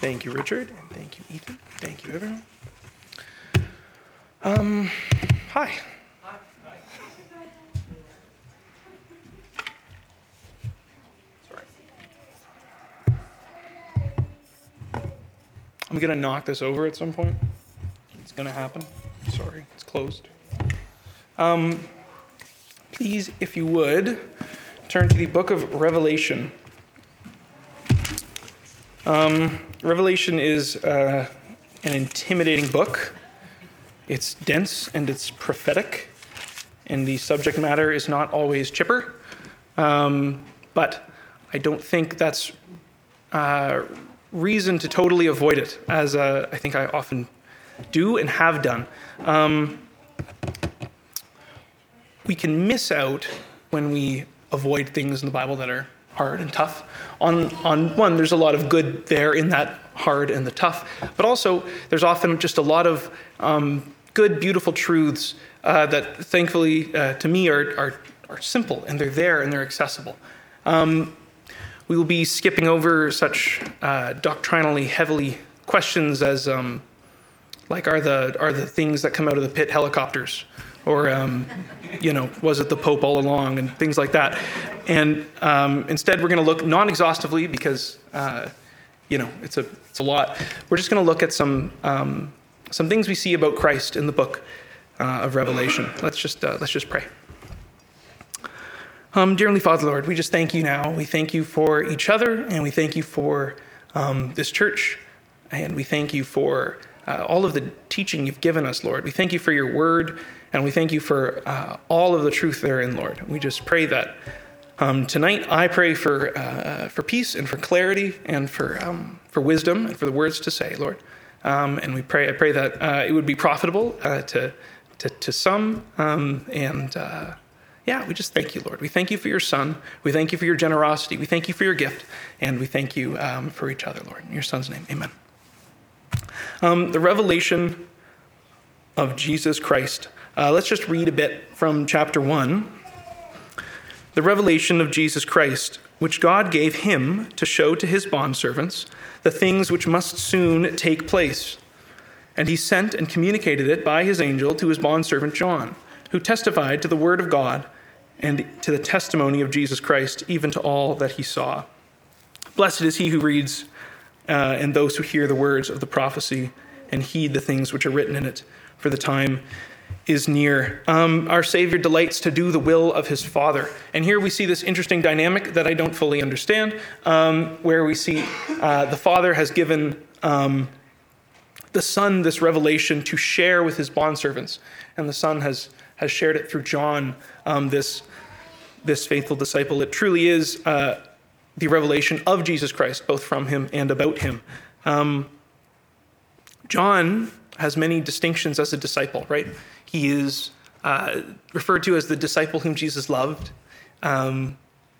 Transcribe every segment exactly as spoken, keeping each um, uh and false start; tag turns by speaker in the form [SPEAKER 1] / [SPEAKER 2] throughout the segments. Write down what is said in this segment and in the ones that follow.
[SPEAKER 1] Thank you, Richard, and thank you, Ethan. Thank you, everyone. Um, hi. Sorry. I'm gonna knock this over at some point. It's gonna happen. Sorry, it's closed. Um, please, if you would, turn to the book of Revelation. Um, Revelation is uh, an intimidating book. It's dense and it's prophetic, and the subject matter is not always chipper. Um, but I don't think that's uh, reason to totally avoid it, as uh, I think I often do and have done. Um, we can miss out when we avoid things in the Bible that are hard and tough. On on one, there's a lot of good there in that hard and the tough, but also there's often just a lot of um, good, beautiful truths uh, that thankfully uh, to me are, are are simple, and they're there and they're accessible. Um, we will be skipping over such uh, doctrinally heavily questions as um, like are the are the things that come out of the pit helicopters? Or, um, you know, was it the Pope all along, and things like that. And um, instead, we're going to look non-exhaustively because, uh, you know, it's a it's a lot. We're just going to look at some um, some things we see about Christ in the book uh, of Revelation. Let's just uh, let's just pray. Um, dear Heavenly Father, Lord, we just thank you now. We thank you for each other, and we thank you for um, this church, and we thank you for uh, all of the teaching you've given us, Lord. We thank you for your word. And we thank you for uh, all of the truth therein, Lord. We just pray that um, tonight, I pray for uh, for peace and for clarity and for um, for wisdom and for the words to say, Lord. Um, and we pray, I pray that uh, it would be profitable uh, to, to to some. Um, and uh, yeah, we just thank you, Lord. We thank you for your Son. We thank you for your generosity. We thank you for your gift, and we thank you um, for each other, Lord. In your Son's name, Amen. Um, the revelation of Jesus Christ. Uh, let's just read a bit from chapter one. The revelation of Jesus Christ, which God gave him to show to his bondservants the things which must soon take place. And he sent and communicated it by his angel to his bondservant John, who testified to the word of God and to the testimony of Jesus Christ, even to all that he saw. Blessed is he who reads uh, and those who hear the words of the prophecy and heed the things which are written in it, for the time is near. Um, our Savior delights to do the will of his Father. And here we see this interesting dynamic that I don't fully understand, um, where we see uh, the Father has given um, the Son this revelation to share with his bondservants. And the Son has has shared it through John, um, this, this faithful disciple. It truly is uh, the revelation of Jesus Christ, both from him and about him. Um, John has many distinctions as a disciple, right? He is uh, referred to as the disciple whom Jesus loved. Um,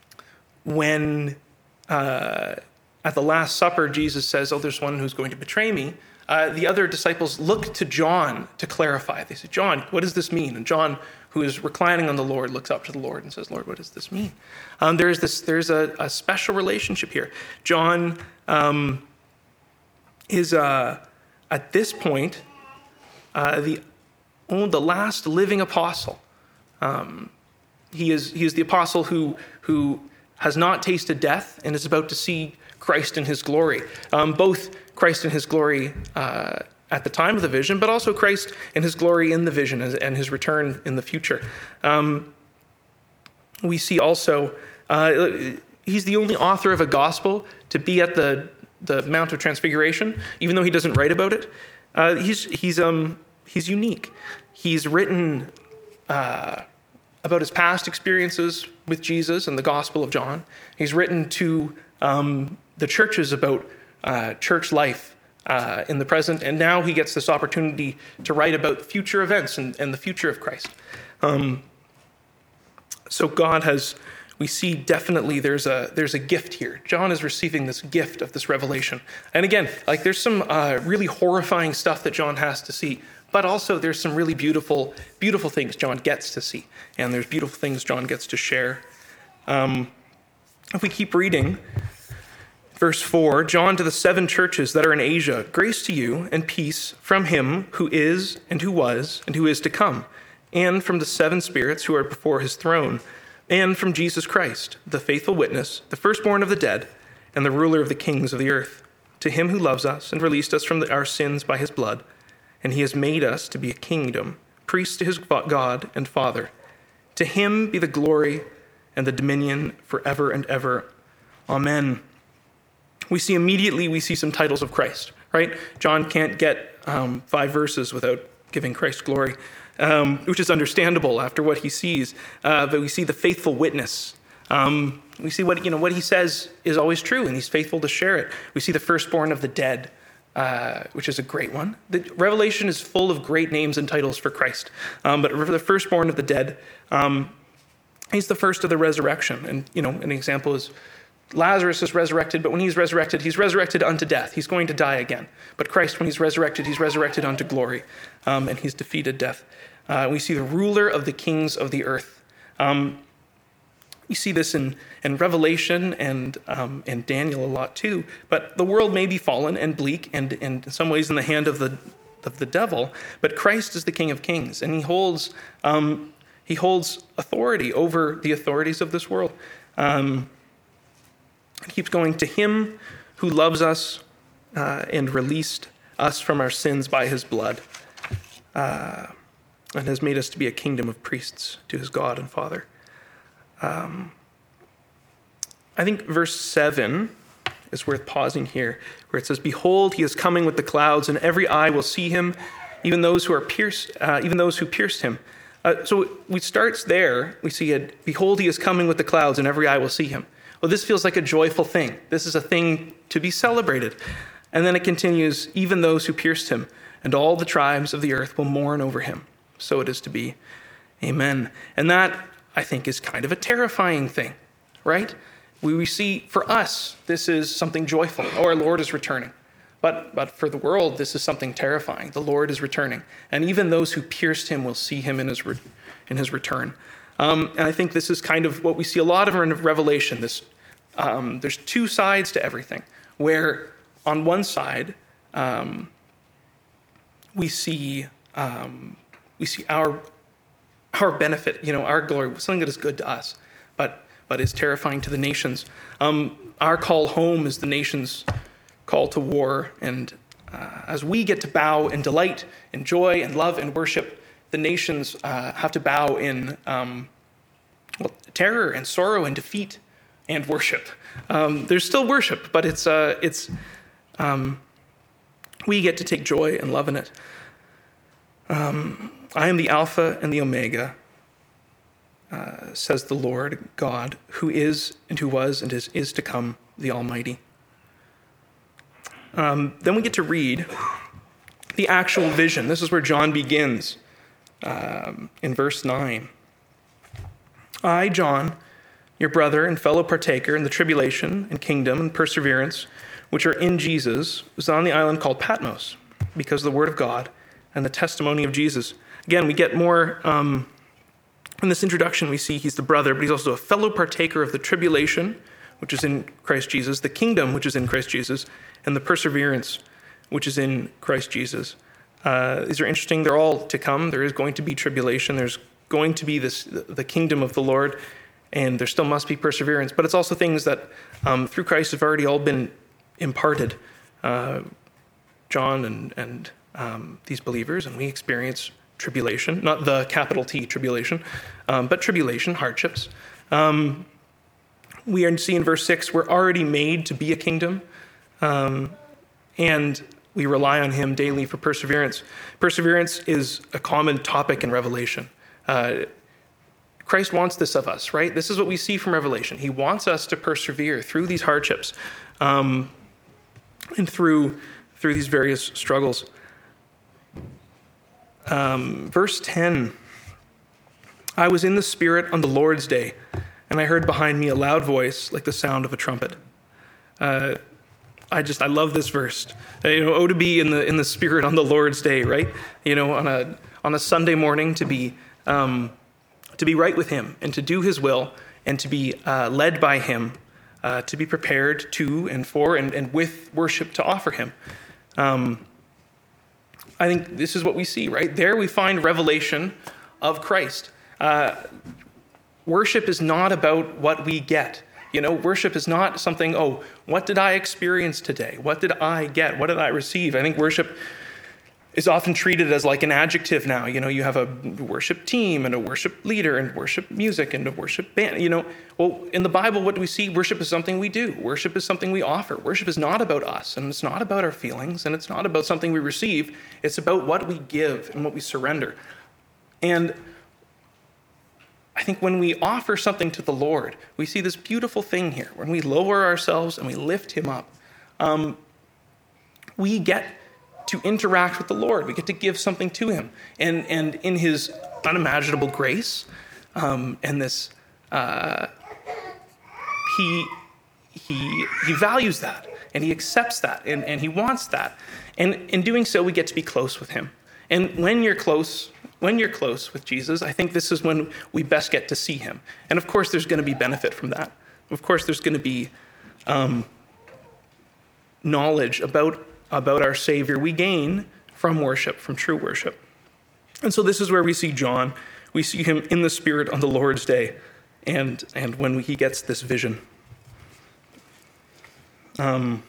[SPEAKER 1] when uh, at the Last Supper, Jesus says, oh, there's one who's going to betray me. Uh, the other disciples look to John to clarify. They say, John, what does this mean? And John, who is reclining on the Lord, looks up to the Lord and says, Lord, what does this mean? Um, there's this. There's a, a special relationship here. John um, is, uh, at this point, uh, the Oh, the last living apostle. Um, he is he is the apostle who who has not tasted death and is about to see Christ in his glory. Um, both Christ in his glory uh, at the time of the vision, but also Christ in his glory in the vision and his return in the future. Um, we see also uh, he's the only author of a gospel to be at the the Mount of Transfiguration, even though he doesn't write about it. Uh, he's he's um. He's unique. He's written uh, about his past experiences with Jesus and the Gospel of John. He's written to um, the churches about uh, church life uh, in the present, and now he gets this opportunity to write about future events and, and the future of Christ. Um, so God has, we see definitely there's a there's a gift here. John is receiving this gift of this revelation. And again, like there's some uh, really horrifying stuff that John has to see. But also there's some really beautiful, beautiful things John gets to see. And there's beautiful things John gets to share. Um, if we keep reading, Verse four, John to the seven churches that are in Asia, grace to you and peace from him who is and who was and who is to come, and from the seven spirits who are before his throne, and from Jesus Christ, the faithful witness, the firstborn of the dead, and the ruler of the kings of the earth. To him who loves us and released us from the, our sins by his blood, and he has made us to be a kingdom, priests to his God and Father. To him be the glory and the dominion forever and ever. Amen. We see immediately, we see some titles of Christ, right? John can't get um, five verses without giving Christ glory, um, which is understandable after what he sees. Uh, but we see the faithful witness. Um, we see what, you know, what he says is always true, and he's faithful to share it. We see the firstborn of the dead, uh, which is a great one. The Revelation is full of great names and titles for Christ. Um, but for the firstborn of the dead, um, he's the first of the resurrection. And, you know, an example is Lazarus is resurrected, but when he's resurrected, he's resurrected unto death. He's going to die again. But Christ, when he's resurrected, he's resurrected unto glory, um, and he's defeated death. Uh, we see the ruler of the kings of the earth. Um, we see this in, in Revelation and um, and Daniel a lot too. But the world may be fallen and bleak and, and in some ways in the hand of the of the devil. But Christ is the King of Kings, and he holds um, he holds authority over the authorities of this world. Um, It keeps going, to him who loves us uh, and released us from our sins by his blood, uh, and has made us to be a kingdom of priests to his God and Father. Um, I think verse seven is worth pausing here, where it says, behold, he is coming with the clouds, and every eye will see him, even those who are pierced, uh, even those who pierced him. Uh, so we starts there. We see it, behold, he is coming with the clouds, and every eye will see him. Well, this feels like a joyful thing. This is a thing to be celebrated. And then it continues, even those who pierced him, and all the tribes of the earth will mourn over him. So it is to be. Amen. And that, I think, is kind of a terrifying thing, right? We, we see, for us, this is something joyful. Oh, our Lord is returning. But, but for the world, this is something terrifying. The Lord is returning. And even those who pierced him will see him in his, re- in his return. Um, and I think this is kind of what we see a lot of in Revelation. This, um, there's two sides to everything, where on one side um, we see um, we see our our benefit, you know, our glory, something that is good to us, but but is terrifying to the nations. Um, our call home is the nations' call to war, and uh, as we get to bow in delight, in joy, and love and worship, the nations uh, have to bow in um, well, terror and sorrow and defeat and worship. Um, there's still worship, but it's uh, it's um, we get to take joy and love in it. Um, I am the Alpha and the Omega, uh, says the Lord God, who is and who was and is, is to come, the Almighty. Um, then we get to read the actual vision. This is where John begins. Um, in verse nine, I, John, your brother and fellow partaker in the tribulation and kingdom and perseverance, which are in Jesus, was on the island called Patmos, because of the word of God and the testimony of Jesus. Again, we get more, um, in this introduction we see he's the brother, but he's also a fellow partaker of the tribulation, which is in Christ Jesus, the kingdom, which is in Christ Jesus, and the perseverance, which is in Christ Jesus. Uh, these are interesting. They're all to come. There is going to be tribulation. There's going to be this the kingdom of the Lord, and there still must be perseverance. But it's also things that um, through Christ have already all been imparted. Uh, John and and um, these believers, and we experience tribulation, not the capital T tribulation, um, but tribulation, hardships. Um, we are see in verse six, we're already made to be a kingdom, um, and we rely on him daily for perseverance. Perseverance is a common topic in Revelation. Uh, Christ wants this of us, right? This is what we see from Revelation. He wants us to persevere through these hardships um, and through, through these various struggles. Um, verse ten, I was in the Spirit on the Lord's day, and I heard behind me a loud voice like the sound of a trumpet. Uh, I just, I love this verse. Uh, you know, oh, to be in the in the Spirit on the Lord's day, right? You know, on a on a Sunday morning, to be um, to be right with him and to do his will and to be uh, led by him uh, to be prepared to and for and, and with worship to offer him. Um, I think this is what we see, right? There we find revelation of Christ. Uh, worship is not about what we get. You know, worship is not something, oh, what did I experience today? What did I get? What did I receive? I think worship is often treated as like an adjective now. You know, you have a worship team and a worship leader and worship music and a worship band. You know, well, in the Bible, what do we see? Worship is something we do. Worship is something we offer. Worship is not about us, and it's not about our feelings, and it's not about something we receive. It's about what we give and what we surrender. And I think when we offer something to the Lord, we see this beautiful thing here. When we lower ourselves and we lift him up, um, we get to interact with the Lord. We get to give something to him. And and in his unimaginable grace, um, and this, uh, he, he, he values that, and he accepts that, and, and he wants that. And in doing so, we get to be close with him. And when you're close, when you're close with Jesus, I think this is when we best get to see him. And of course, there's going to be benefit from that. Of course, there's going to be um, knowledge about about our Savior we gain from worship, from true worship. And so this is where we see John. We see him in the Spirit on the Lord's day, and and when he gets this vision. Um,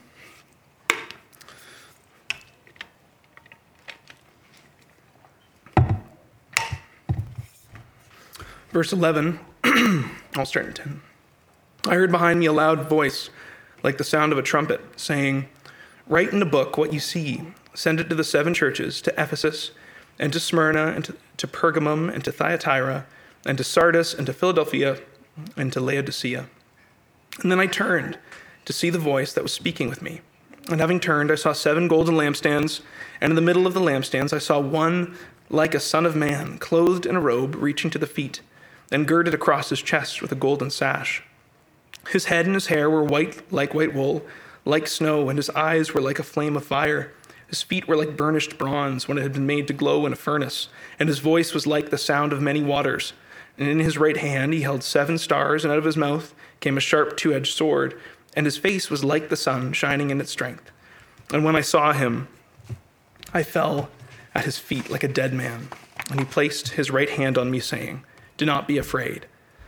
[SPEAKER 1] verse eleven, I'll start in ten. I heard behind me a loud voice, like the sound of a trumpet, saying, "Write in a book what you see. Send it to the seven churches, to Ephesus, and to Smyrna, and to, to Pergamum, and to Thyatira, and to Sardis, and to Philadelphia, and to Laodicea." And then I turned to see the voice that was speaking with me. And having turned, I saw seven golden lampstands, and in the middle of the lampstands I saw one like a son of man, clothed in a robe reaching to the feet, and girded across his chest with a golden sash. His head and his hair were white like white wool, like snow, and his eyes were like a flame of fire. His feet were like burnished bronze when it had been made to glow in a furnace, and his voice was like the sound of many waters. And in his right hand he held seven stars, and out of his mouth came a sharp two-edged sword, and his face was like the sun shining in its strength. And when I saw him, I fell at his feet like a dead man, and he placed his right hand on me, saying, "Do not be afraid."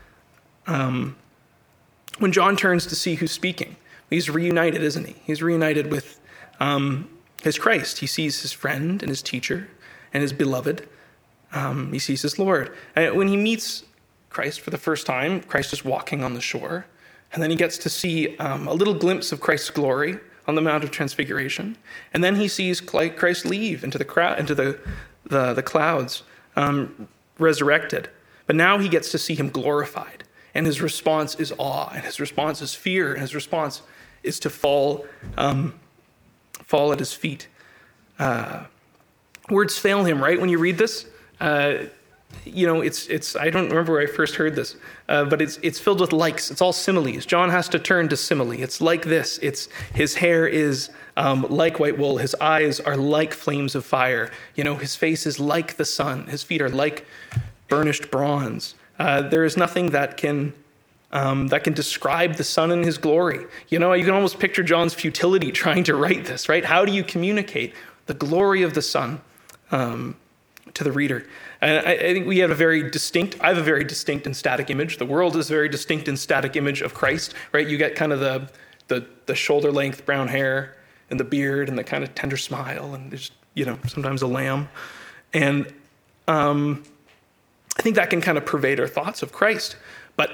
[SPEAKER 1] Um, when John turns to see who's speaking, he's reunited, isn't he? He's reunited with um, his Christ. He sees his friend and his teacher and his beloved. Um, he sees his Lord. And when he meets Christ for the first time, Christ is walking on the shore. And then he gets to see um, a little glimpse of Christ's glory on the Mount of Transfiguration. And then he sees Christ leave into the crowd, into the, the, the clouds, um, resurrected. But now he gets to see him glorified. And his response is awe, and his response is fear, and his response is to fall, um, fall at his feet. Uh, words fail him, right? When you read this, uh, you know, it's it's. I don't remember where I first heard this, uh, but it's it's filled with likes. It's all similes. John has to turn to simile. It's like this. It's his hair is um, like white wool. His eyes are like flames of fire. You know, his face is like the sun. His feet are like burnished bronze. Uh, there is nothing that can um, that can describe the Son in his glory. You know, you can almost picture John's futility trying to write this, right? How do you communicate the glory of the Son um, to the reader? And I, I think we have a very distinct, I have a very distinct and static image. The world is a very distinct and static image of Christ, right? You get kind of the the, the shoulder length brown hair and the beard and the kind of tender smile, and there's, you know, sometimes a lamb. And um I think that can kind of pervade our thoughts of Christ. But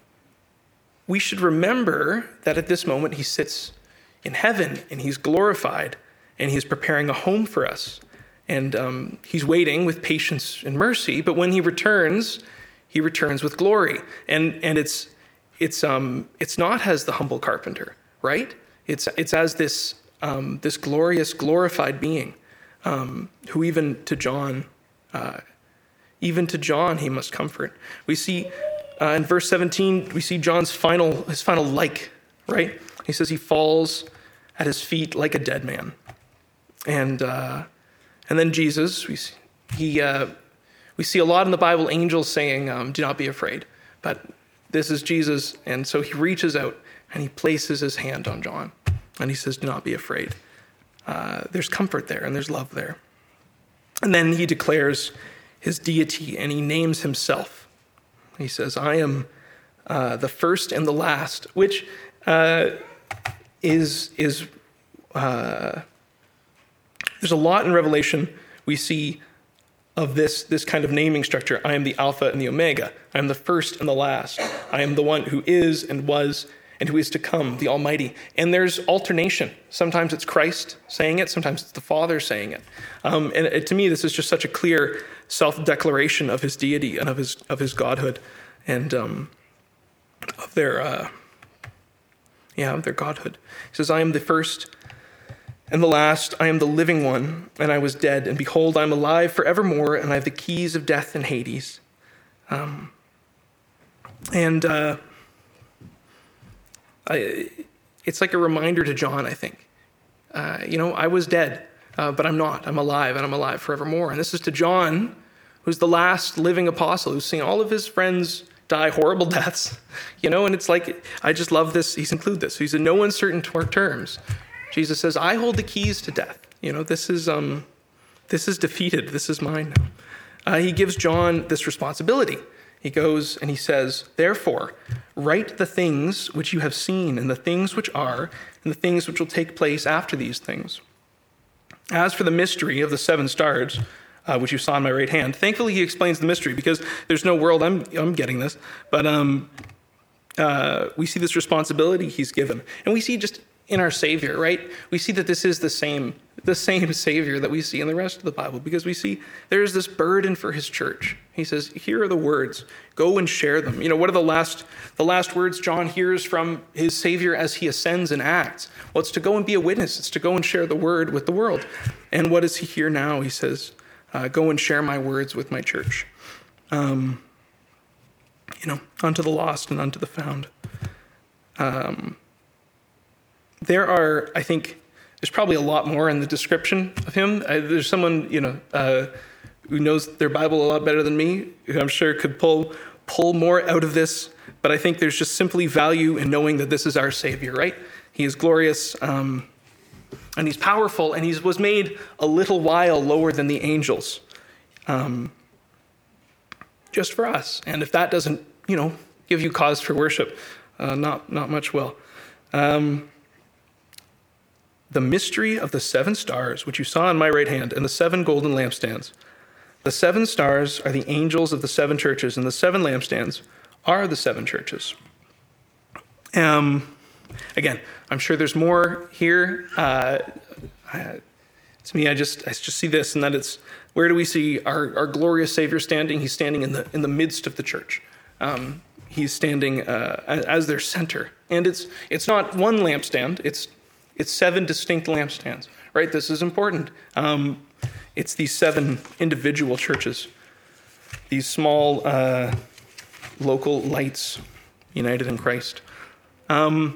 [SPEAKER 1] we should remember that at this moment he sits in heaven and he's glorified and he's preparing a home for us. And um, he's waiting with patience and mercy. But when he returns, he returns with glory. And and it's it's um it's not as the humble carpenter, right? It's it's as this um, this glorious, glorified being um, who even to John. Uh, Even to John he must comfort. We see uh, in verse seventeen, we see John's final, his final like, right? He says he falls at his feet like a dead man. And uh, and then Jesus, we see, he uh, we see a lot in the Bible, angels saying, um, "Do not be afraid." But this is Jesus, and so he reaches out and he places his hand on John, and he says, do not be afraid. Uh, there's comfort there, and there's love there. And then he declares his deity, and he names himself. He says, I am uh, the first and the last, which uh, is, is uh, there's a lot in Revelation we see of this, this kind of naming structure. I am the Alpha and the Omega. I am the first and the last. I am the one who is and was and who is to come, the Almighty. And there's alternation. Sometimes it's Christ saying it. Sometimes it's the Father saying it. Um, and it, to me, this is just such a clear self-declaration of his deity and of his of his godhood and um, of their uh, yeah of their godhood. He says, "I am the first and the last. I am the living one, and I was dead, and behold, I am alive forevermore, and I have the keys of death and Hades." Um, and uh, I, it's like a reminder to John, I think. Uh, you know, I was dead, uh, but I'm not. I'm alive, and I'm alive forevermore. And this is to John, who's the last living apostle, who's seen all of his friends die horrible deaths. You know, and it's like, I just love this. He's included this. He's in no uncertain terms. Jesus says, I hold the keys to death. You know, this is um, this is defeated. This is mine now. Uh, he gives John this responsibility. He goes and he says, therefore, write the things which you have seen and the things which are and the things which will take place after these things. As for the mystery of the seven stars, uh, which you saw in my right hand, thankfully he explains the mystery because there's no world, I'm, I'm getting this, but um, uh, we see this responsibility he's given. And we see just in our Savior, right? We see that this is the same, the same Savior that we see in the rest of the Bible, because we see there is this burden for his church. He says, here are the words, go and share them. You know, what are the last, the last words John hears from his Savior as he ascends and acts? Well, it's to go and be a witness. It's to go and share the word with the world. And what does he hear now? He says, uh, go and share my words with my church. Um, you know, unto the lost and unto the found. Um, There are, I think, there's probably a lot more in the description of him. I, there's someone, you know, uh, who knows their Bible a lot better than me, who I'm sure could pull pull more out of this. But I think there's just simply value in knowing that this is our Savior, right? He is glorious, um, and he's powerful, and he was made a little while lower than the angels, um, just for us. And if that doesn't, you know, give you cause for worship, uh, not not much will. Um, The mystery of the seven stars, which you saw in my right hand, and the seven golden lampstands. The seven stars are the angels of the seven churches, and the seven lampstands are the seven churches. Um, again, I'm sure there's more here. Uh, uh, to me, I just I just see this, and that it's, where do we see our, our glorious Savior standing? He's standing in the in the midst of the church. Um, he's standing uh, as their center, and it's it's not one lampstand. It's It's seven distinct lampstands, right? This is important. Um, it's these seven individual churches, these small uh, local lights united in Christ. Um,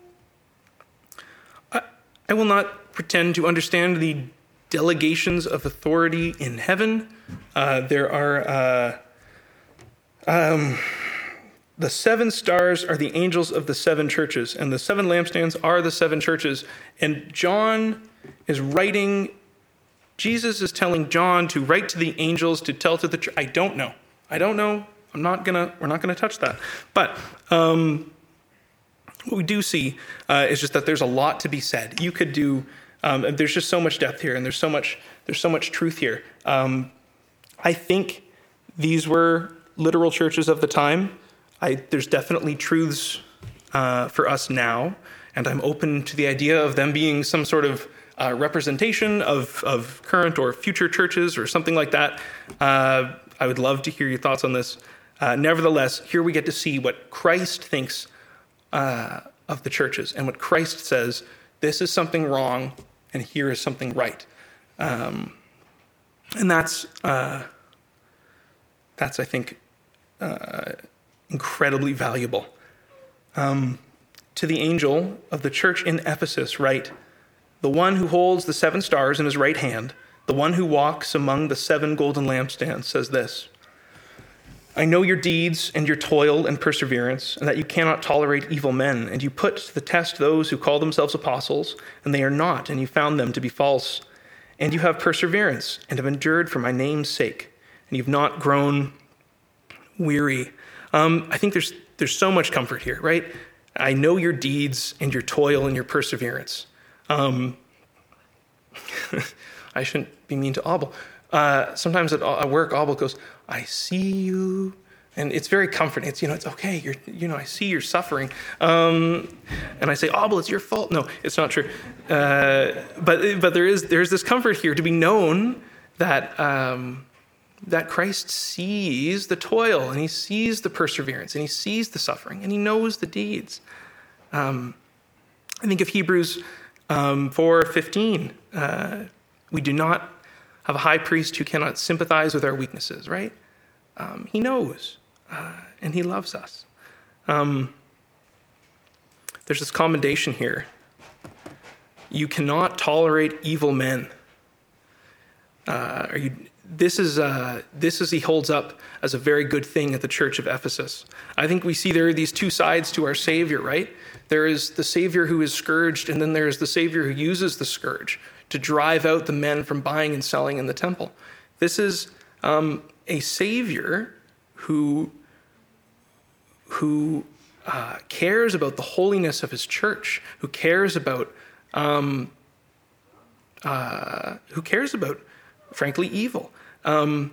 [SPEAKER 1] I, I will not pretend to understand the delegations of authority in heaven. Uh, there are... Uh, um, The seven stars are the angels of the seven churches, and the seven lampstands are the seven churches. And John is writing, Jesus is telling John to write to the angels, to tell to the church. I don't know. I don't know. I'm not gonna, we're not gonna touch that. But um, what we do see uh, is just that there's a lot to be said. You could do, um, there's just so much depth here, and there's so much, there's so much truth here. Um, I think these were literal churches of the time. I, there's definitely truths uh, for us now, and I'm open to the idea of them being some sort of uh, representation of, of current or future churches or something like that. Uh, I would love to hear your thoughts on this. Uh, nevertheless, here we get to see what Christ thinks uh, of the churches, and what Christ says, this is something wrong, and here is something right. Um, and that's, uh, that's I think, uh, incredibly valuable. Um, to the angel of the church in Ephesus, write, the one who holds the seven stars in his right hand, the one who walks among the seven golden lampstands, says this, I know your deeds and your toil and perseverance, and that you cannot tolerate evil men, and you put to the test those who call themselves apostles, and they are not, and you found them to be false. And you have perseverance, and have endured for my name's sake, and you've not grown weary. Um, I think there's there's so much comfort here, right? I know your deeds and your toil and your perseverance. Um, I shouldn't be mean to Abel. Uh, sometimes at, at work, Abel goes, I see you. And it's very comforting. It's, you know, it's okay. You're, you know, I see you're suffering. Um, and I say, Abel, it's your fault. No, it's not true. Uh, but but there is there's this comfort here to be known that um, that Christ sees the toil, and he sees the perseverance, and he sees the suffering, and he knows the deeds. Um, I think of Hebrews um, four fifteen. Uh, we do not have a high priest who cannot sympathize with our weaknesses, right? Um, he knows, uh, and he loves us. Um, there's this commendation here. You cannot tolerate evil men. Uh, are you? This is uh, this is he holds up as a very good thing at the church of Ephesus. I think we see there are these two sides to our Savior, right? There is the Savior who is scourged, and then there is the Savior who uses the scourge to drive out the men from buying and selling in the temple. This is um, a Savior who, who uh, cares about the holiness of his church, who cares about, um, uh, who cares about, frankly, evil. Um,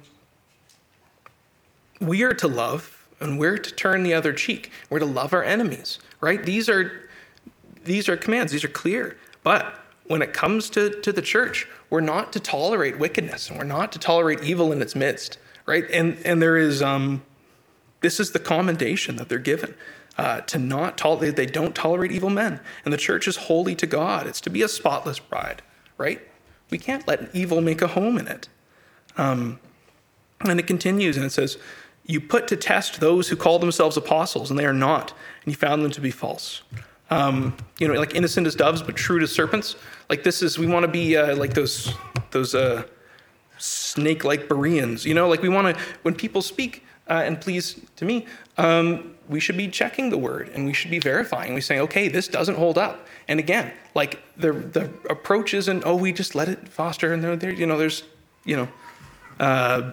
[SPEAKER 1] we are to love, and we're to turn the other cheek. We're to love our enemies, right? These are these are commands. These are clear. But when it comes to, to the church, we're not to tolerate wickedness, and we're not to tolerate evil in its midst, right? And and there is um, this is the commendation that they're given uh, to not tolerate. They don't tolerate evil men, and the church is holy to God. It's to be a spotless bride, right? We can't let evil make a home in it. Um, and it continues, and it says, "You put to test those who call themselves apostles, and they are not, and you found them to be false." Um, you know, like innocent as doves, but shrewd as serpents. Like this is, we want to be uh, like those those uh, snake-like Bereans. You know, like we want to, when people speak, uh, and please to me, um, we should be checking the word, and we should be verifying. We say, okay, this doesn't hold up. And again, like the the approach isn't, oh, we just let it foster, and there, there you know, there's, you know, uh,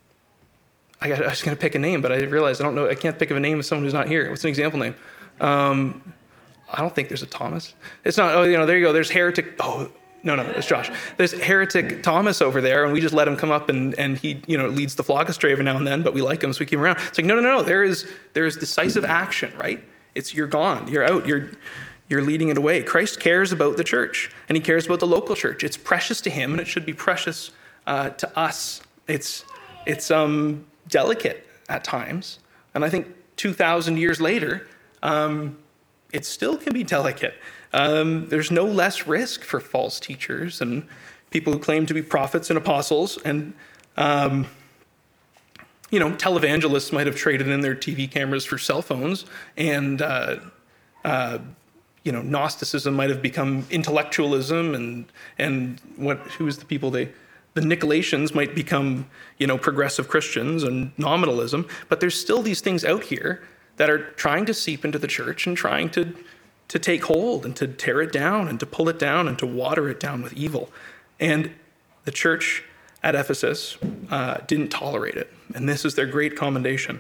[SPEAKER 1] I, got, I was going to pick a name, but I realized I don't know. I can't think of a name of someone who's not here. What's an example name? Um, I don't think there's a Thomas. It's not, oh, you know, there you go. There's heretic. Oh, no, no, it's Josh. There's heretic Thomas over there, and we just let him come up, and, and he, you know, leads the flock astray every now and then, but we like him, so we keep him around. It's like, no, no, no, there is there is decisive action, right? It's, you're gone. You're out. You're you're leading it away. Christ cares about the church, and he cares about the local church. It's precious to him, and it should be precious uh, to us. It's it's um, delicate at times, and I think two thousand years later, um, it still can be delicate. Um, there's no less risk for false teachers and people who claim to be prophets and apostles. And, um, you know, televangelists might have traded in their T V cameras for cell phones. And, uh, uh, you know, Gnosticism might have become intellectualism. And, and what, who's the people they... The Nicolaitans might become, you know, progressive Christians and nominalism. But there's still these things out here that are trying to seep into the church and trying to to take hold and to tear it down and to pull it down and to water it down with evil. And the church at Ephesus uh, didn't tolerate it. And this is their great commendation.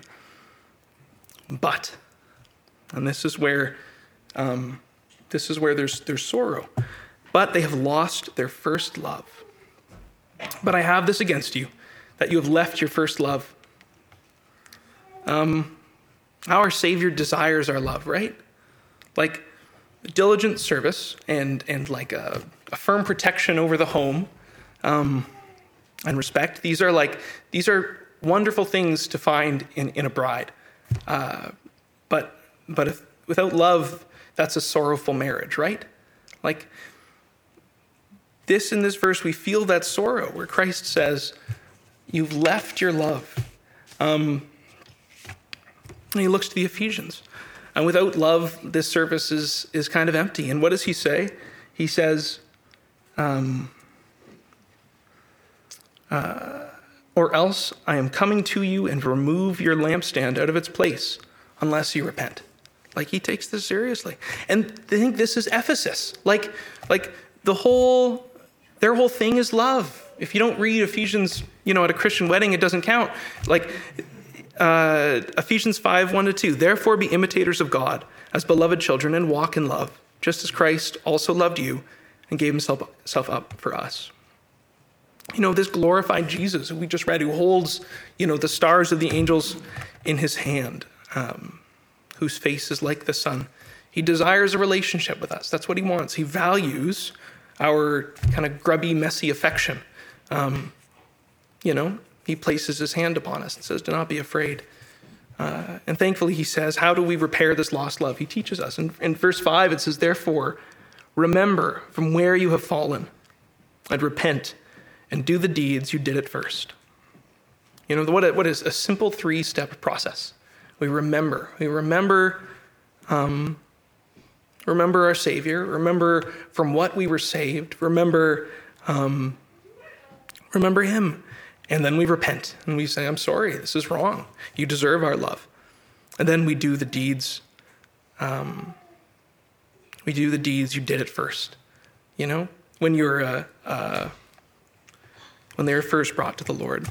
[SPEAKER 1] But, and this is where um, this is where there's there's sorrow. But they have lost their first love. But I have this against you, that you have left your first love. Um, our Savior desires our love, right? Like diligent service and and like a, a firm protection over the home, um, and respect. These are like these are wonderful things to find in, in a bride. Uh, but but if, without love, that's a sorrowful marriage, right? Like this in this verse, we feel that sorrow where Christ says, "You've left your love." Um, and he looks to the Ephesians. And without love, this service is, is kind of empty. And what does he say? He says, um, uh, or else I am coming to you and remove your lampstand out of its place, unless you repent. Like, he takes this seriously. And I think this is Ephesus. Like, like the whole, their whole thing is love. If you don't read Ephesians, you know, at a Christian wedding, it doesn't count. Like, uh, Ephesians five, one to two, therefore be imitators of God as beloved children and walk in love, just as Christ also loved you and gave himself, himself up for us. You know, this glorified Jesus who we just read, who holds, you know, the stars of the angels in his hand, um, whose face is like the sun. He desires a relationship with us. That's what he wants. He values our kind of grubby, messy affection. Um, you know, he places his hand upon us and says, do not be afraid. Uh, and thankfully, he says, how do we repair this lost love? He teaches us. In, in verse five, it says, therefore, remember from where you have fallen and repent and do the deeds you did at first. You know, what, what is a simple three-step process? We remember. We remember, um, remember our Savior. Remember from what we were saved. Remember, um, remember him. And then we repent and we say, I'm sorry, this is wrong. You deserve our love. And then we do the deeds. Um, we do the deeds you did at first. You know, when you're, uh, uh, when they were first brought to the Lord.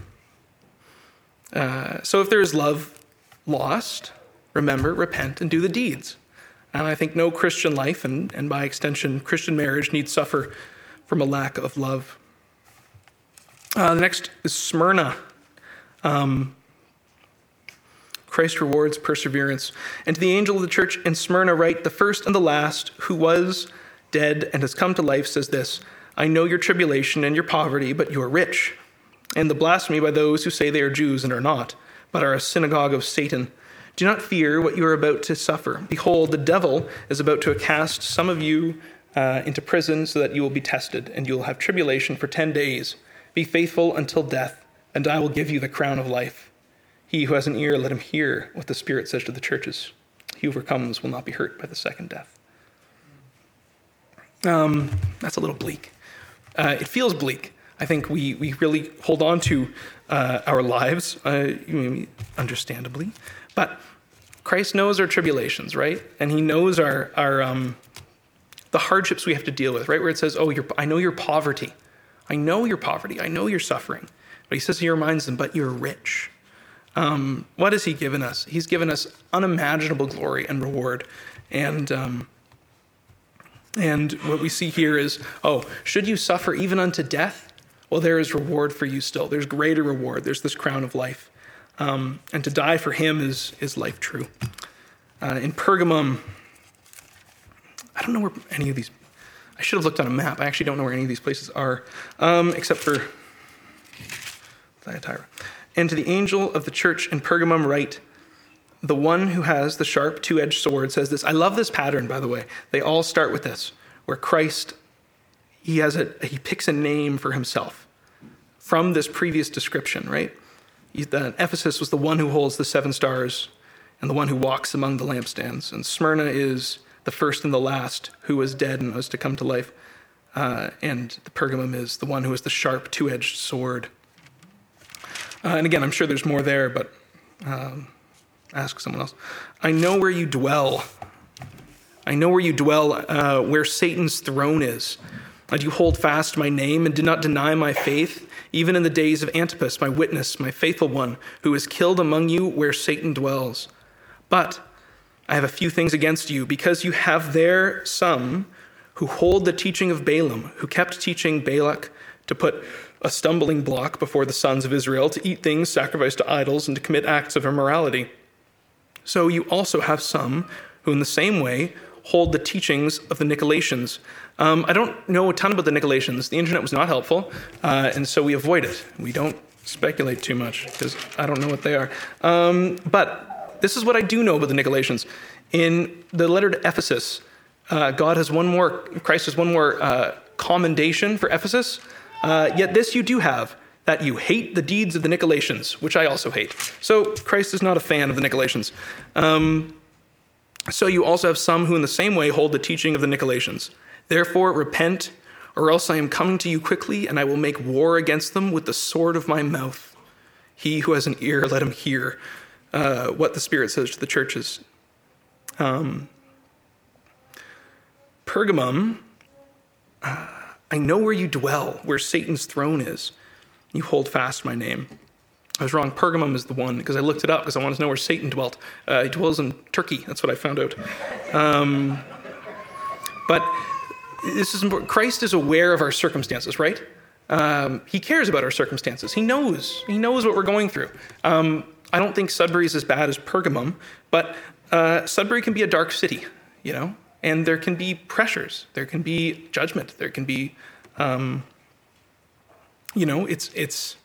[SPEAKER 1] Uh, so if there is love lost, remember, repent, and do the deeds. And I think no Christian life, and, and by extension, Christian marriage, needs suffer from a lack of love. Uh, the next is Smyrna. Um, Christ rewards perseverance. And to the angel of the church in Smyrna write, the first and the last, who was dead and has come to life, says this, I know your tribulation and your poverty, but you are rich, and the blasphemy by those who say they are Jews and are not, but are a synagogue of Satan. Do not fear what you are about to suffer. Behold, the devil is about to cast some of you uh, into prison so that you will be tested, and you will have tribulation for ten days. Be faithful until death, and I will give you the crown of life. He who has an ear, let him hear what the Spirit says to the churches. He who overcomes will not be hurt by the second death. Um, that's a little bleak. Uh, it feels bleak. I think we, we really hold on to uh, our lives, uh, understandably. But Christ knows our tribulations, right? And he knows our our um, the hardships we have to deal with, right? Where it says, oh, you're, I know your poverty. I know your poverty. I know your suffering. But he says, he reminds them, but you're rich. Um, what has he given us? He's given us unimaginable glory and reward. And um, and what we see here is, oh, should you suffer even unto death? Well, there is reward for you still. There's greater reward. There's this crown of life. Um, and to die for him is, is life true. Uh, in Pergamum, I don't know where any of these, I should have looked on a map. I actually don't know where any of these places are, um, except for Thyatira. And to the angel of the church in Pergamum write, the one who has the sharp two-edged sword says this. I love this pattern, by the way. They all start with this, where Christ, he has a, he picks a name for himself from this previous description, right? That Ephesus was the one who holds the seven stars and the one who walks among the lampstands. And Smyrna is the first and the last who was dead and was to come to life. Uh, and the Pergamum is the one who has the sharp two-edged sword. Uh, and again, I'm sure there's more there, but um, ask someone else. I know where you dwell. I know where you dwell, uh, where Satan's throne is. And you hold fast my name and did not deny my faith, even in the days of Antipas, my witness, my faithful one, who was killed among you where Satan dwells. But I have a few things against you, because you have there some who hold the teaching of Balaam, who kept teaching Balak to put a stumbling block before the sons of Israel, to eat things sacrificed to idols and to commit acts of immorality. So you also have some who in the same way hold the teachings of the Nicolaitans. Um, I don't know a ton about the Nicolaitans. The internet was not helpful, uh, and so we avoid it. We don't speculate too much because I don't know what they are. Um, but this is what I do know about the Nicolaitans. In the letter to Ephesus, uh, God has one more, Christ has one more uh, commendation for Ephesus. Uh, yet this you do have, that you hate the deeds of the Nicolaitans, which I also hate. So Christ is not a fan of the Nicolaitans. Um, so you also have some who in the same way hold the teaching of the Nicolaitans. Therefore repent, or else I am coming to you quickly, and I will make war against them with the sword of my mouth. He who has an ear, let him hear uh, what the Spirit says to the churches. Um, Pergamum, uh, I know where you dwell, where Satan's throne is. You hold fast my name. I was wrong. Pergamum is the one, because I looked it up because I wanted to know where Satan dwelt. Uh, he dwells in Turkey. That's what I found out. Um, but this is important. Christ is aware of our circumstances, right? Um, he cares about our circumstances. He knows. He knows what we're going through. Um, I don't think Sudbury is as bad as Pergamum, but uh, Sudbury can be a dark city, you know, and there can be pressures. There can be judgment. There can be, um, you know, it's it's.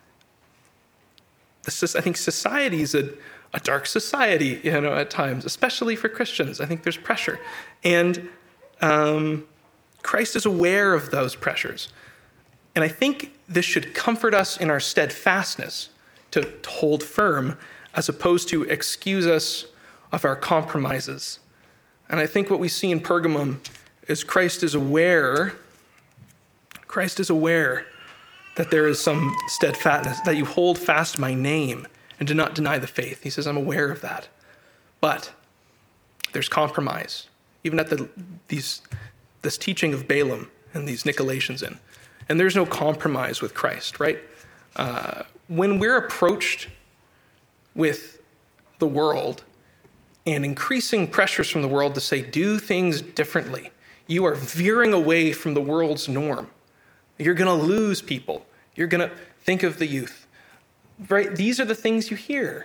[SPEAKER 1] I think society is a, a dark society, you know, at times, especially for Christians. I think there's pressure. And um, Christ is aware of those pressures. And I think this should comfort us in our steadfastness to, to hold firm, as opposed to excuse us of our compromises. And I think what we see in Pergamum is Christ is aware, Christ is aware that there is some steadfastness, that you hold fast my name and do not deny the faith. He says, I'm aware of that. But there's compromise, even at the these this teaching of Balaam and these Nicolaitans in. And there's no compromise with Christ, right? Uh, when we're approached with the world and increasing pressures from the world to say, do things differently, you are veering away from the world's norm. You're going to lose people. You're going to think of the youth, right? These are the things you hear.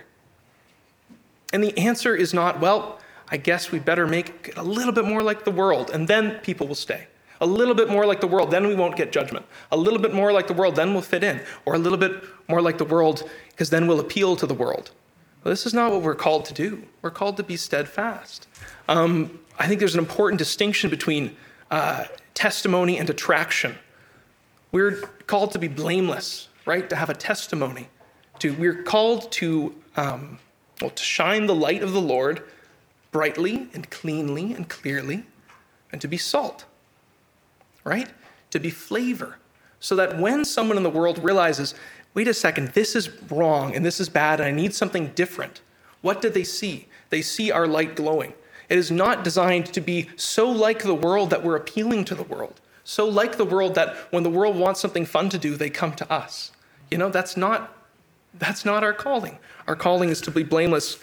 [SPEAKER 1] And the answer is not, well, I guess we better make it a little bit more like the world, and then people will stay. A little bit more like the world, then we won't get judgment. A little bit more like the world, then we'll fit in. Or a little bit more like the world, because then we'll appeal to the world. Well, this is not what we're called to do. We're called to be steadfast. Um, I think there's an important distinction between uh, testimony and attraction. We're called to be blameless, right? To have a testimony. To we're called to um, well, to shine the light of the Lord brightly and cleanly and clearly, and to be salt, right? To be flavor, so that when someone in the world realizes, wait a second, this is wrong and this is bad and I need something different, what do they see? They see our light glowing. It is not designed to be so like the world that we're appealing to the world. So like the world that when the world wants something fun to do, they come to us. You know, that's not that's not our calling. Our calling is to be blameless.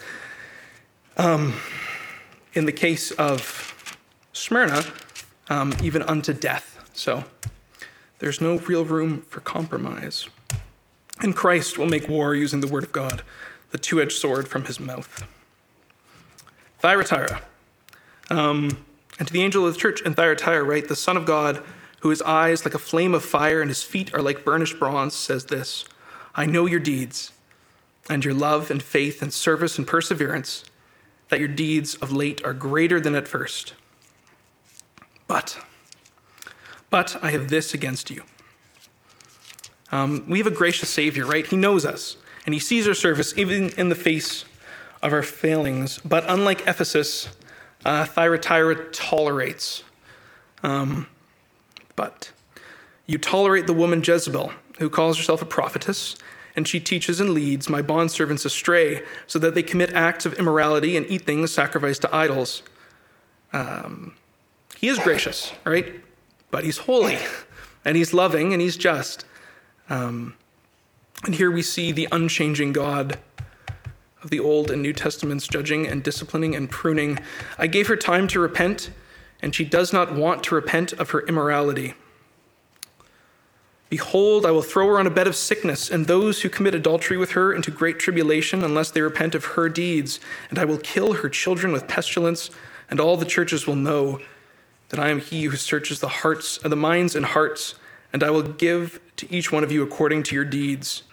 [SPEAKER 1] Um, in the case of Smyrna, um, even unto death. So there's no real room for compromise. And Christ will make war using the word of God, the two-edged sword from his mouth. Thyatira. Um, And to the angel of the church in Thyatira write, the Son of God, who has eyes like a flame of fire and his feet are like burnished bronze, says this, I know your deeds and your love and faith and service and perseverance, that your deeds of late are greater than at first. But, but I have this against you. Um, we have a gracious Savior, right? He knows us and he sees our service even in the face of our failings. But unlike Ephesus, Uh, Thyatira tolerates. Um, but you tolerate the woman Jezebel, who calls herself a prophetess, and she teaches and leads my bondservants astray, so that they commit acts of immorality and eat things sacrificed to idols. Um, he is gracious, right? But he's holy, and he's loving, and he's just. Um, and here we see the unchanging God of the Old and New Testaments, judging and disciplining and pruning. I gave her time to repent, and she does not want to repent of her immorality. Behold, I will throw her on a bed of sickness, and those who commit adultery with her into great tribulation, unless they repent of her deeds. And I will kill her children with pestilence, and all the churches will know that I am he who searches the hearts, the minds and hearts, and I will give to each one of you according to your deeds.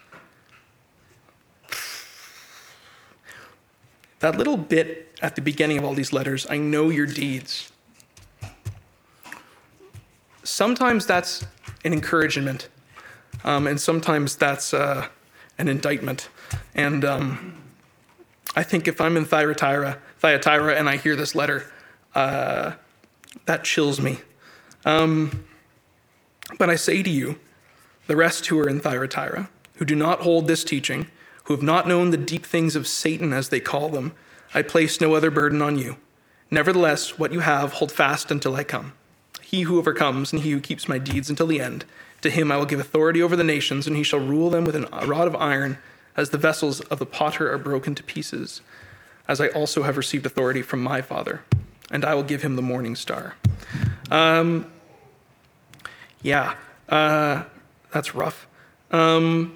[SPEAKER 1] That little bit at the beginning of all these letters, I know your deeds. Sometimes that's an encouragement, um, and sometimes that's uh, an indictment. And um, I think if I'm in Thyatira, Thyatira and I hear this letter, uh, that chills me. Um, but I say to you, the rest who are in Thyatira, who do not hold this teaching, who have not known the deep things of Satan, as they call them, I place no other burden on you. Nevertheless, what you have, hold fast until I come. He who overcomes and he who keeps my deeds until the end, to him I will give authority over the nations, and he shall rule them with a rod of iron, as the vessels of the potter are broken to pieces, as I also have received authority from my Father, and I will give him the morning star. Um, yeah, uh, that's rough. Um,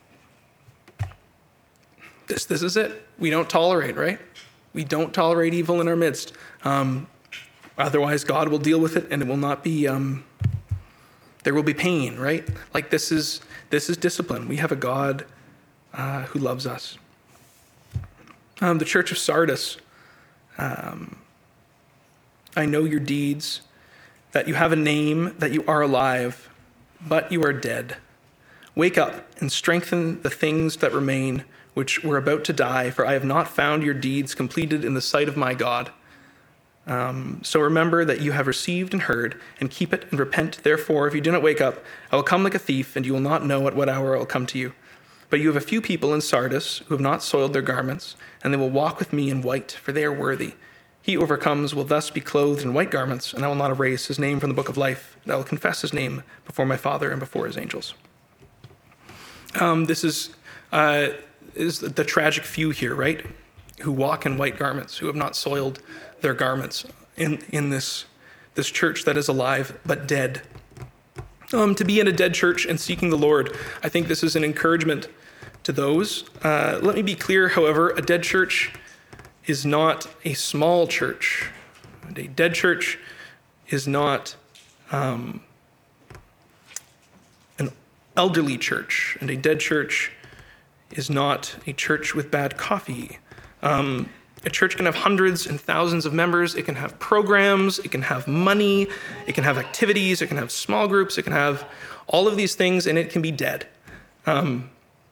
[SPEAKER 1] this, this is it. We don't tolerate, right? We don't tolerate evil in our midst. Um, otherwise, God will deal with it, and it will not be. Um, there will be pain, right? Like this is this is discipline. We have a God uh, who loves us. Um, the Church of Sardis. Um, I know your deeds, that you have a name, that you are alive, but you are dead. Wake up and strengthen the things that remain, which were about to die, for I have not found your deeds completed in the sight of my God. Um, so remember that you have received and heard, and keep it and repent. Therefore, if you do not wake up, I will come like a thief, and you will not know at what hour I will come to you. But you have a few people in Sardis who have not soiled their garments, and they will walk with me in white, for they are worthy. He who overcomes will thus be clothed in white garments, and I will not erase his name from the book of life, and I will confess his name before my Father and before his angels. Um, this is uh, is the tragic few here, right? Who walk in white garments, who have not soiled their garments in, in this, this church that is alive but dead. Um, to be in a dead church and seeking the Lord, I think this is an encouragement to those. Uh, let me be clear, however, a dead church is not a small church. A dead church is not um, an elderly church, and a dead church is not a church with bad coffee. Um, a church can have hundreds and thousands of members. It can have programs. It can have money. It can have activities. It can have small groups. It can have all of these things, and it can be dead. Um,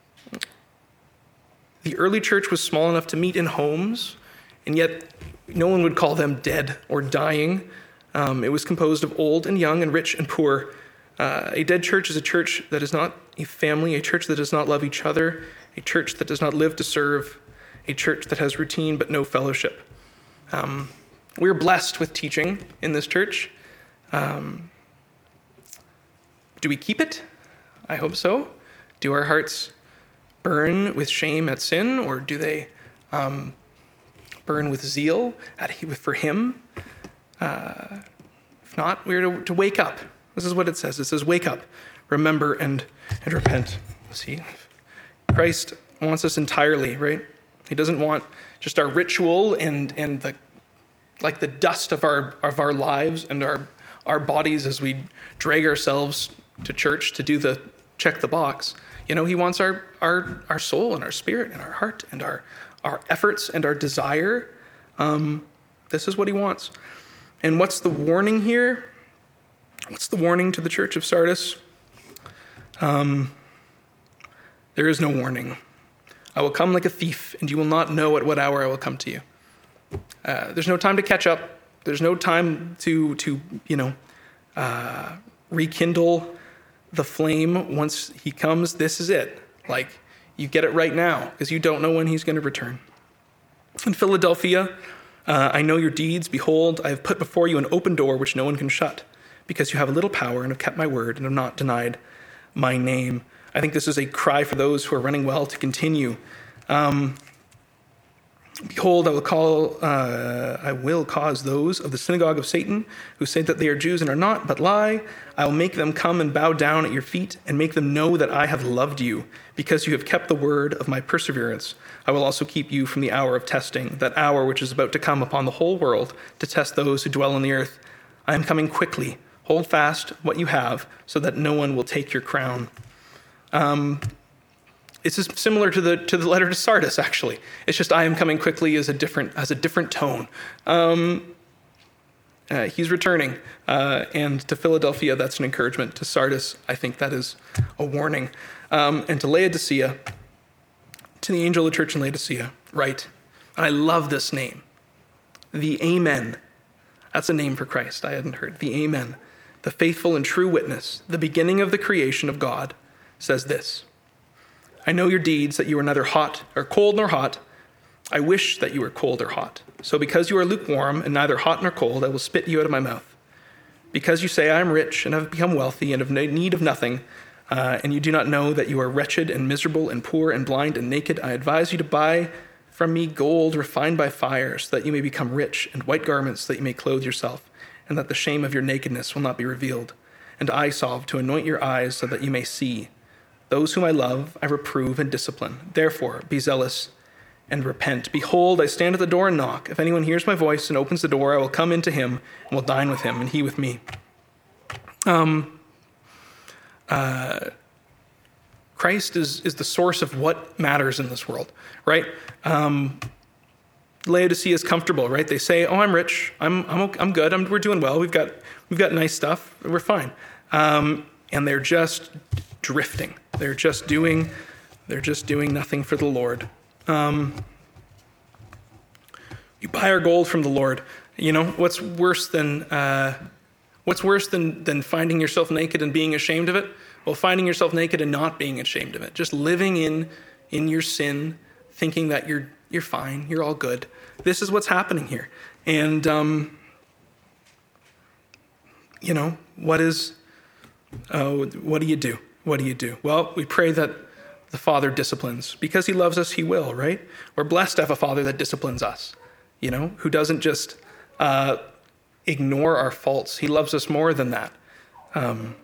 [SPEAKER 1] the early church was small enough to meet in homes, and yet no one would call them dead or dying. Um, it was composed of old and young and rich and poor. Uh, a dead church is a church that is not a family, a church that does not love each other, a church that does not live to serve, a church that has routine but no fellowship. Um, we're blessed with teaching in this church. Um, do we keep it? I hope so. Do our hearts burn with shame at sin, or do they um, burn with zeal at, for him? Uh, if not, we're to, to wake up. This is what it says. It says, wake up, remember, and, and repent. See, Christ wants us entirely, right? He doesn't want just our ritual and and the like the dust of our of our lives and our our bodies as we drag ourselves to church to do the check the box. You know, he wants our our our soul and our spirit and our heart and our our efforts and our desire. Um, this is what he wants. And what's the warning here? What's the warning to the church of Sardis? Um, there is no warning. I will come like a thief, and you will not know at what hour I will come to you. Uh, there's no time to catch up. There's no time to, to you know, uh, rekindle the flame once he comes. This is it. Like, you get it right now, because you don't know when he's going to return. In Philadelphia, uh, I know your deeds. Behold, I have put before you an open door which no one can shut, because you have a little power and have kept my word and have not denied my name. I think this is a cry for those who are running well to continue. Um, Behold, I will call, uh, I will cause those of the synagogue of Satan who say that they are Jews and are not, but lie. I will make them come and bow down at your feet and make them know that I have loved you, because you have kept the word of my perseverance. I will also keep you from the hour of testing, that hour which is about to come upon the whole world to test those who dwell on the earth. I am coming quickly. Hold fast what you have, so that no one will take your crown. Um, it's similar to the to the letter to Sardis, actually. It's just I am coming quickly as a different as a different tone. Um, uh, he's returning, uh, and to Philadelphia, that's an encouragement. To Sardis, I think that is a warning. Um, and to Laodicea, to the angel of the church in Laodicea, write. And I love this name, the Amen. That's a name for Christ I hadn't heard. The Amen, the faithful and true witness, the beginning of the creation of God, says this: I know your deeds, that you are neither hot or cold nor hot. I wish that you were cold or hot. So because you are lukewarm and neither hot nor cold, I will spit you out of my mouth. Because you say, I am rich and have become wealthy and have no need of nothing, uh, and you do not know that you are wretched and miserable and poor and blind and naked, I advise you to buy from me gold refined by fire, so that you may become rich, and white garments, so that you may clothe yourself, and that the shame of your nakedness will not be revealed, and eye salve to anoint your eyes, so that you may see. Those whom I love, I reprove and discipline. Therefore, be zealous and repent. Behold, I stand at the door and knock. If anyone hears my voice and opens the door, I will come into him and will dine with him, and he with me. Um, uh, Christ is, is the source of what matters in this world, right? Um, Laodicea is comfortable, right? They say, "Oh, I'm rich. I'm I'm okay, I'm good. I'm, we're doing well. We've got we've got nice stuff. We're fine." Um, and they're just drifting. They're just doing they're just doing nothing for the Lord. Um, you buy our gold from the Lord. You know what's worse than uh, what's worse than than finding yourself naked and being ashamed of it? Well, finding yourself naked and not being ashamed of it, just living in in your sin, thinking that you're you're fine, you're all good. This is what's happening here. And um, you know, what is uh, what do you do? What do you do? Well, we pray that the Father disciplines. Because he loves us, he will, right? We're blessed to have a Father that disciplines us, you know, who doesn't just uh, ignore our faults. He loves us more than that. Um,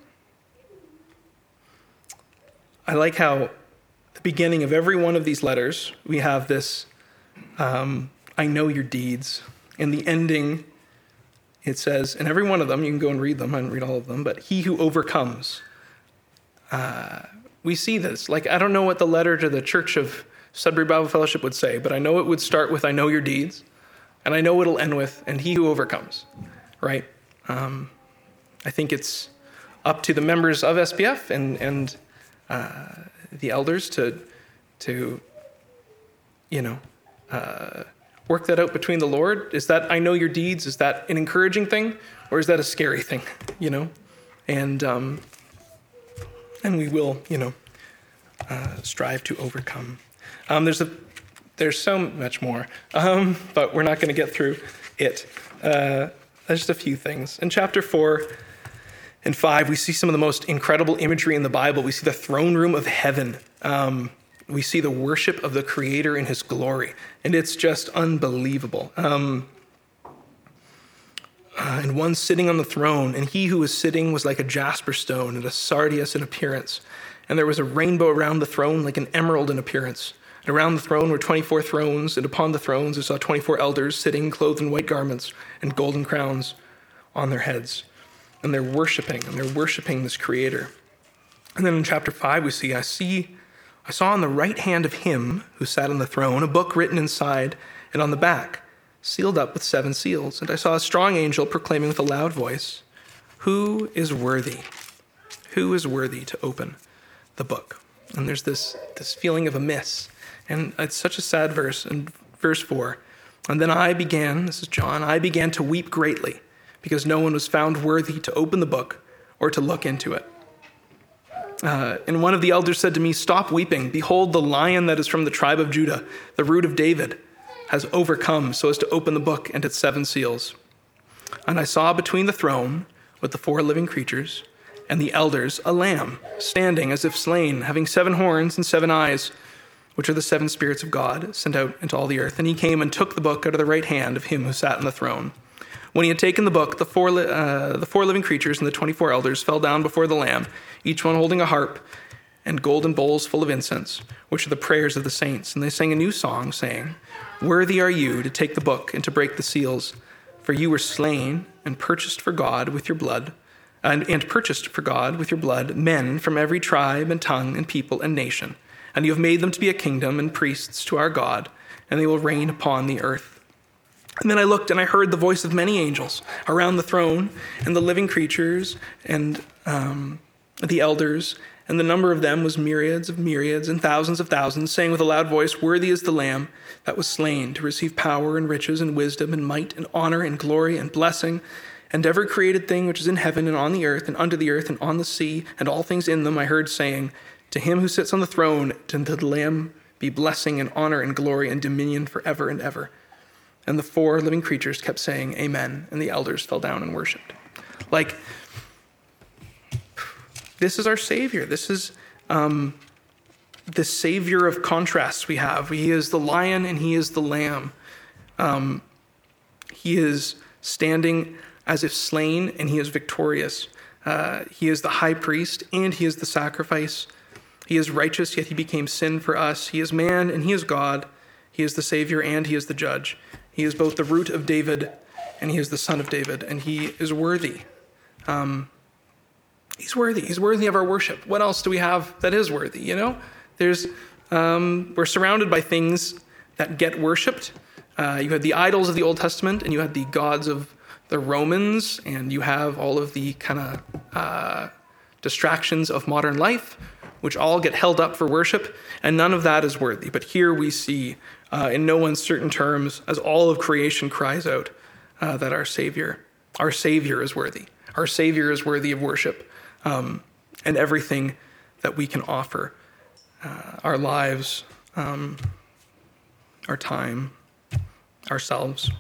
[SPEAKER 1] I like how at the beginning of every one of these letters, we have this, um, I know your deeds. In the ending, it says, in every one of them, you can go and read them, I didn't read all of them, but he who overcomes. Uh, we see this. Like, I don't know what the letter to the Church of Sudbury Bible Fellowship would say, but I know it would start with, I know your deeds, and I know it'll end with, and he who overcomes, right? Um, I think it's up to the members of S B F and, and Uh, the elders to, to, you know, uh, work that out between the Lord. Is that, I know your deeds, is that an encouraging thing, or is that a scary thing, you know? And, um, and we will, you know, uh, strive to overcome. Um, there's a, there's so much more, um, but we're not going to get through it. Uh, there's just a few things. In chapter four, in five, we see some of the most incredible imagery in the Bible. We see the throne room of heaven. Um, we see the worship of the Creator in his glory. And it's just unbelievable. Um, uh, and one sitting on the throne, and he who was sitting was like a jasper stone and a sardius in appearance. And there was a rainbow around the throne like an emerald in appearance. And around the throne were twenty-four thrones, and upon the thrones I saw twenty-four elders sitting clothed in white garments and golden crowns on their heads. And they're worshiping, and they're worshiping this Creator. And then in chapter five, we see, I see, I saw on the right hand of him who sat on the throne a book written inside and on the back, sealed up with seven seals. And I saw a strong angel proclaiming with a loud voice, who is worthy? Who is worthy to open the book? And there's this, this feeling of a miss. And it's such a sad verse in verse four. And then I began, this is John, I began to weep greatly, because no one was found worthy to open the book or to look into it. Uh, and one of the elders said to me, stop weeping. Behold, the Lion that is from the tribe of Judah, the root of David, has overcome so as to open the book and its seven seals. And I saw between the throne with the four living creatures and the elders a lamb standing as if slain, having seven horns and seven eyes, which are the seven spirits of God sent out into all the earth. And he came and took the book out of the right hand of him who sat on the throne. When he had taken the book, the four, li- uh, the four living creatures and the twenty-four elders fell down before the Lamb, each one holding a harp and golden bowls full of incense, which are the prayers of the saints. And they sang a new song, saying, worthy are you to take the book and to break the seals, for you were slain and purchased for God with your blood, and, and purchased for God with your blood men from every tribe and tongue and people and nation. And you have made them to be a kingdom and priests to our God, and they will reign upon the earth. And then I looked and I heard the voice of many angels around the throne and the living creatures and um, the elders. And the number of them was myriads of myriads and thousands of thousands, saying with a loud voice, worthy is the Lamb that was slain to receive power and riches and wisdom and might and honor and glory and blessing. And every created thing which is in heaven and on the earth and under the earth and on the sea and all things in them, I heard saying, To him who sits on the throne, to the Lamb be blessing and honor and glory and dominion forever and ever. And the four living creatures kept saying, Amen. And the elders fell down and worshiped. Like, this is our Savior. This is um, the Savior of contrasts we have. He is the lion and he is the lamb. Um, he is standing as if slain and he is victorious. Uh, he is the high priest and he is the sacrifice. He is righteous, yet he became sin for us. He is man and he is God. He is the Savior and he is the judge. He is both the root of David and he is the son of David, and he is worthy. Um, he's worthy. He's worthy of our worship. What else do we have that is worthy, you know? There's, um, we're surrounded by things that get worshipped. Uh, you had the idols of the Old Testament, and you had the gods of the Romans, and you have all of the kind of uh, distractions of modern life, which all get held up for worship, and none of that is worthy. But here we see, uh, in no uncertain terms, as all of creation cries out, uh, that our Savior, our Savior is worthy. Our Savior is worthy of worship, um, and everything that we can offer, uh, our lives, um, our time, ourselves.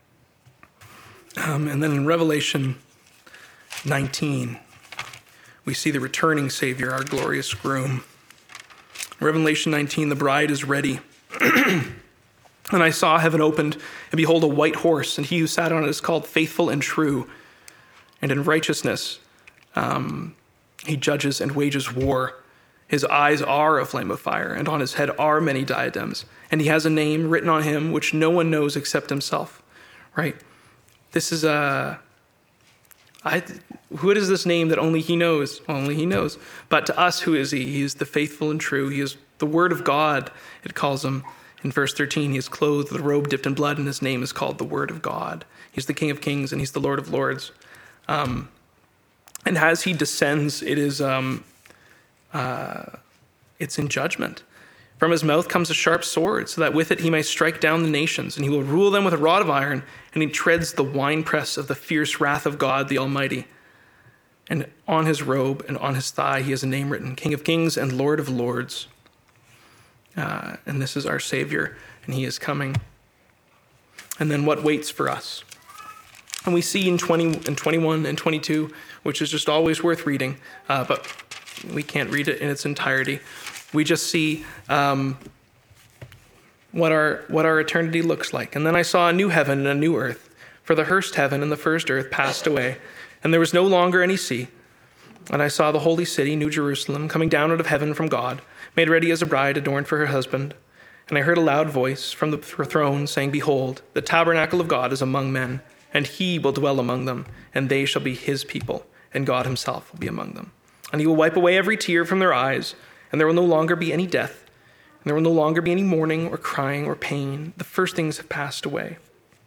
[SPEAKER 1] Um, and then in Revelation nineteen, we see the returning Savior, our glorious groom. Revelation nineteen, the bride is ready. And I saw heaven opened, and behold, a white horse, and he who sat on it is called Faithful and True. And in righteousness um, he judges and wages war. His eyes are a flame of fire, and on his head are many diadems. And he has a name written on him which no one knows except himself. Right? This is a... I, what is this name that only he knows? Only he knows. But to us, who is he? He is the faithful and true. He is the word of God, it calls him. In verse thirteen, he is clothed with a robe dipped in blood, and his name is called the Word of God. He's the King of Kings, and he's the Lord of Lords. Um, and as he descends, it is um, uh, it's in judgment. From his mouth comes a sharp sword, so that with it he may strike down the nations, and he will rule them with a rod of iron, and he treads the winepress of the fierce wrath of God the Almighty. And on his robe and on his thigh he has a name written, King of Kings and Lord of Lords. Uh, and this is our Savior, and he is coming. And then what waits for us? And we see in twenty and twenty-one and twenty-two, which is just always worth reading, uh, but we can't read it in its entirety. We just see um, what our what our eternity looks like. And then I saw a new heaven and a new earth, for the first heaven and the first earth passed away, and there was no longer any sea. And I saw the holy city, New Jerusalem, coming down out of heaven from God, made ready as a bride adorned for her husband. And I heard a loud voice from the throne saying, Behold, the tabernacle of God is among men, and he will dwell among them, and they shall be his people, and God himself will be among them. And he will wipe away every tear from their eyes, and there will no longer be any death, and there will no longer be any mourning or crying or pain. The first things have passed away.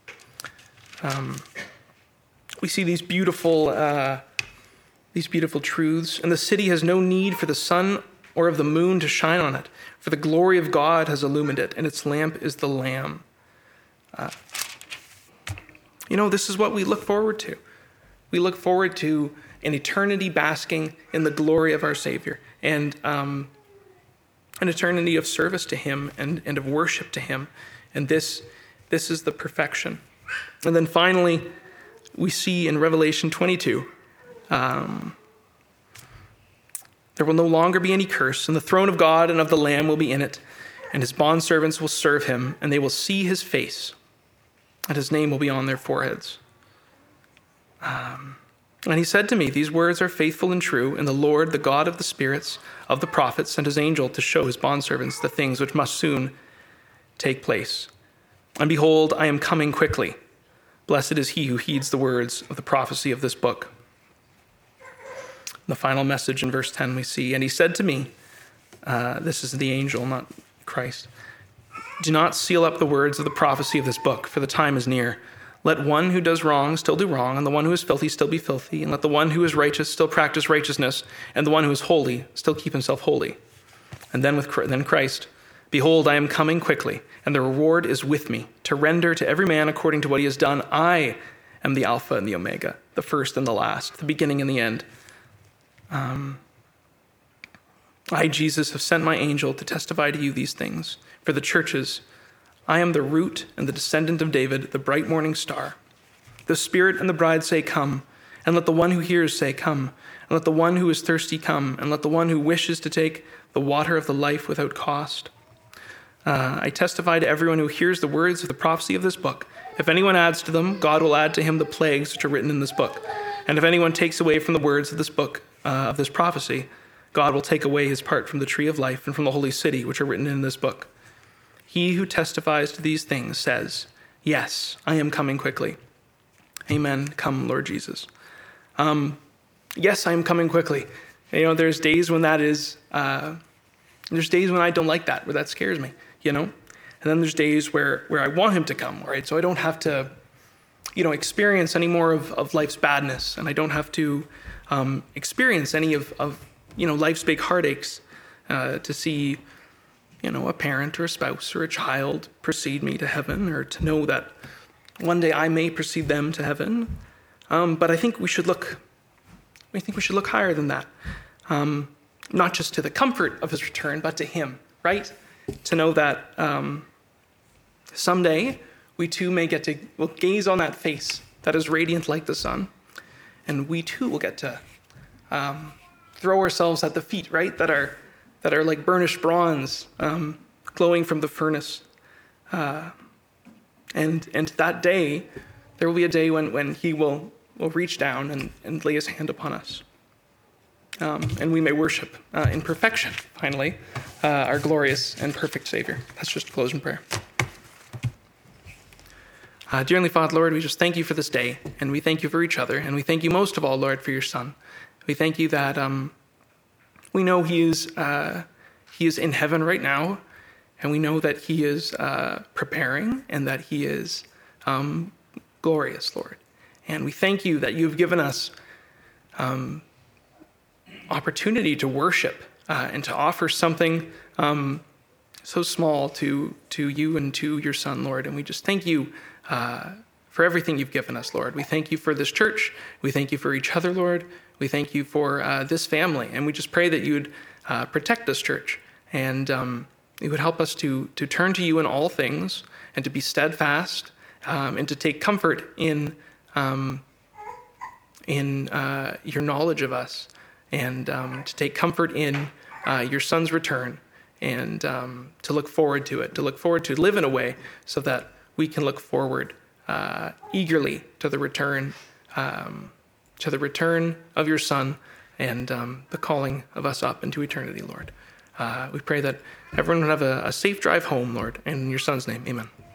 [SPEAKER 1] Um, we see these beautiful, uh, these beautiful truths, and the city has no need for the sun or of the moon to shine on it, for the glory of God has illumined it, and its lamp is the Lamb. Uh, you know, this is what we look forward to. We look forward to an eternity basking in the glory of our Savior, and um, an eternity of service to him and, and of worship to him. And this, this is the perfection. And then finally, we see in Revelation twenty-two, um, there will no longer be any curse, and the throne of God and of the Lamb will be in it, and his bondservants will serve him, and they will see his face, and his name will be on their foreheads. Um, and he said to me, These words are faithful and true, and the Lord, the God of the spirits of the prophets, sent his angel to show his bondservants the things which must soon take place. And behold, I am coming quickly. Blessed is he who heeds the words of the prophecy of this book. The final message in verse ten we see, And he said to me, uh, this is the angel, not Christ, Do not seal up the words of the prophecy of this book, for the time is near. Let one who does wrong still do wrong, and the one who is filthy still be filthy, and let the one who is righteous still practice righteousness, and the one who is holy still keep himself holy. And then with then Christ, Behold, I am coming quickly, and the reward is with me, to render to every man according to what he has done. I am the Alpha and the Omega, the first and the last, the beginning and the end. Um, I, Jesus, have sent my angel to testify to you these things. For the churches, I am the root and the descendant of David, the bright morning star. The Spirit and the bride say, come, and let the one who hears say, come, and let the one who is thirsty come, and let the one who wishes to take the water of the life without cost. Uh, I testify to everyone who hears the words of the prophecy of this book. If anyone adds to them, God will add to him the plagues which are written in this book. And if anyone takes away from the words of this book, uh, of this prophecy, God will take away his part from the tree of life and from the holy city which are written in this book. He who testifies to these things says, yes, I am coming quickly. Amen. Come, Lord Jesus. Um, yes, I am coming quickly. You know, there's days when that is, uh, there's days when I don't like that, where that scares me, you know? And then there's days where, where I want him to come, right? So I don't have to, you know, experience any more of, of life's badness. And I don't have to um, experience any of, of, you know, life's big heartaches uh, to see, you know, a parent or a spouse or a child precede me to heaven, or to know that one day I may precede them to heaven. Um, but I think we should look, I think we should look higher than that. Um, not just to the comfort of his return, but to him, right? To know that um, someday we too may get to we'll gaze on that face that is radiant like the sun, and we too will get to um, throw ourselves at the feet, right? That are that are like burnished bronze, um, glowing from the furnace. Uh, and and that day, there will be a day when when he will will reach down and, and lay his hand upon us. Um, and we may worship uh, in perfection, finally, uh, our glorious and perfect Savior. Let's just close in prayer. Uh, dear Heavenly Father, Lord, we just thank you for this day, and we thank you for each other, and we thank you most of all, Lord, for your Son. We thank you that um, we know he is uh, he is in heaven right now, and we know that he is uh, preparing, and that he is um, glorious, Lord. And we thank you that you've given us um, opportunity to worship uh, and to offer something um, so small to to you and to your Son, Lord. And we just thank you uh, for everything you've given us, Lord. We thank you for this church. We thank you for each other, Lord. We thank you for uh, this family. And we just pray that you'd uh, protect this church, and um, you would help us to to turn to you in all things, and to be steadfast, um, and to take comfort in um, in uh, your knowledge of us, and um, to take comfort in uh, your Son's return, and um, to look forward to it, to look forward to live in a way so that we can look forward uh, eagerly to the return, um, to the return of your Son, and um, the calling of us up into eternity, Lord. Uh, we pray that everyone would have a, a safe drive home, Lord, and in your Son's name, amen.